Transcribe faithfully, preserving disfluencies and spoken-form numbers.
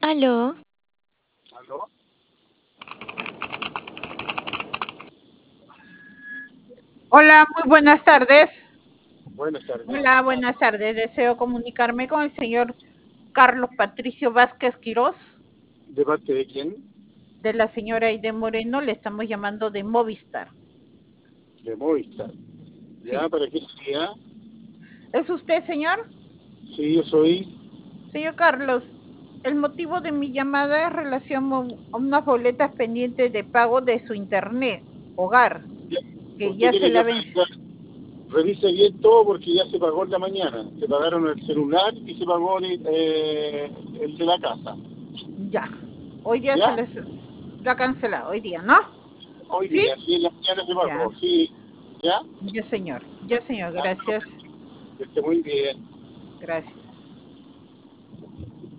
Aló, ¿Aló? Hola, muy buenas tardes. Buenas tardes. Hola, buenas tardes. Deseo comunicarme con el señor Carlos Patricio Vázquez Quirós, ¿De parte de quién? de la señora Aide Moreno. Le estamos llamando de Movistar. De Movistar. ¿Ya? Sí. ¿Para qué sería? ¿Es usted, señor? Sí, yo soy. Señor Carlos, el motivo de mi llamada es relación a unas boletas pendientes de pago de su internet, hogar, Ya. que ¿Usted ya se quiere la que ven. revise, revise bien todo porque ya se pagó en la mañana? Se pagaron el celular y se pagó el, eh, el de la casa. Ya. Hoy día se ¿Ya? les la cancelado, hoy día, ¿no? Hoy ¿Sí? día, sí, en la mañana se Ya. pagó. Sí. ¿Ya? Ya, señor. Ya, señor. Ya, Gracias. que esté muy bien. Gracias.